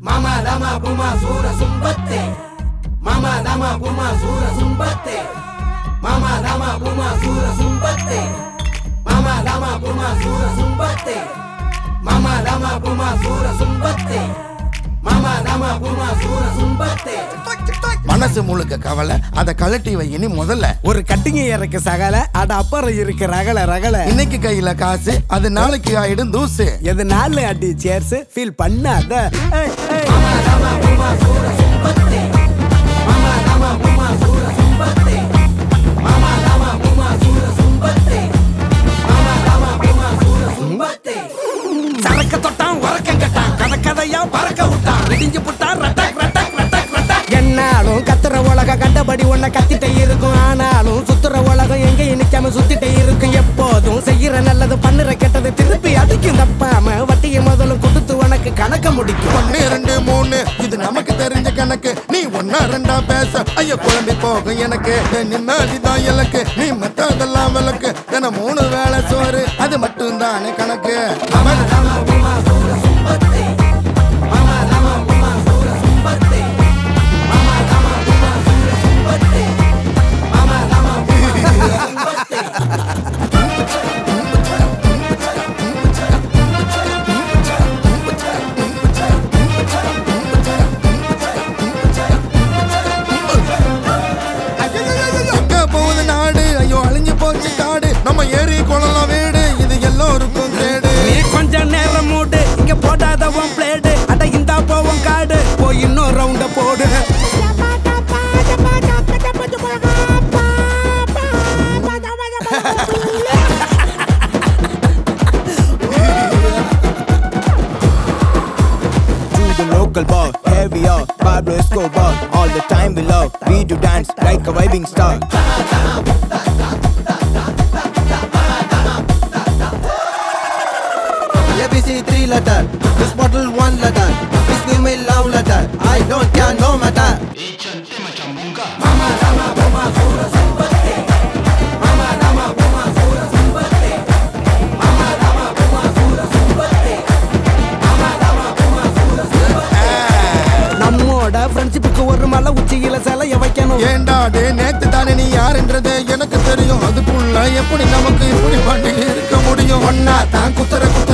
Mama lama puma sura sumbate. Mama lama puma sura sumbate. Mama lama puma sura sumbate. Mama lama puma sura sumbate. Mama lama puma sura sumbate. Mama lama puma sura sumbate. மனசு முழுக்க கவலை அத கலட்டி வையினி முதல்ல ஒரு கட்டிங்க இறக்க சகல அட அப்புறம் இருக்கு ரகல ரகல இன்னைக்கு கையில காசு அது நாளைக்கு ஆயிடும் தூசு எது நாலு அடி சேர்ஸ் ஃபீல் பண்ணாத Mama lama puma sura sumbate. Mama lama puma sura sumbate. Mama lama puma sura sumbate. Mama lama puma sura sumbate. சரக்க தொட்டான் உறக்கம் கட்டான் கதை கதையா பறக்க விட்டான் இடிஞ்சு புட்டான் ரட்டக் ரட்டக் ரட்டக் ரட்டக் என்னாலும் கத்துற உலக கண்டபடி ஒன்ன கத்திட்டே இருக்கும் ஆனாலும் சுத்துற உலகம் எங்கேயும் நிக்காம சுத்திட்டே இருக்கும் எப்போதும் செய்யற நல்லது பண்ணுற கெட்டது திருப்பி அடிக்கும் தப்பாம வட்டியை முதல்ல கொடுத்து உனக்கு கணக்க முடிக்கும் 1 2 3 இது நமக்கு தெரிஞ்ச கணக்கு நீ 1 2 பேச ஐயோ குழம்பி போகும் எனக்கு நின்னாடிதான் இலக்கு நீ மத்ததெல்லாம் விளக்கு தின 3 வேளை சோறு அது மட்டும் தானே கணக்கு Mama lama puma sura sumbate. Mama lama puma sura sumbate. Mama lama puma sura sumbate. Mama lama puma sura sumbate. எங்க போகுது நாடு ஐயோ அழிஞ்சு போச்சு காடு நம்ம ஏரி குளம் வீடு இது எல்லோருக்கும் கேடு நீ கொஞ்ச நேரம் மூடு இங்க போடாத உன் பிளேடு அட இந்தா போவோம் காடு போய் இன்னொரு ரவுண்ட போடு Local bar, heavy up, Pablo Escobar. All the time we love, we do dance like a vibing star. ABC 3 letter, this bottle 1 letter. This give me love letter, I don't care no matter. Mama lama puma sura sumbate. Mama lama puma sura sumbate. Mama lama puma sura sumbate. Mama lama puma sura sumbate. நம்மோட ஃப்ரெண்ட்ஷிப்புக்கு ஒரு மலை உச்சியில சிலைய வைக்கணும் ஏண்டா டே நேத்து தானே நீ யாருன்றது எனக்கு தெரியும் அதுக்குள்ள எப்படி நமக்கு இப்படி பண்ணி இருக்க முடியும் ஒன்னா தான் குத்துற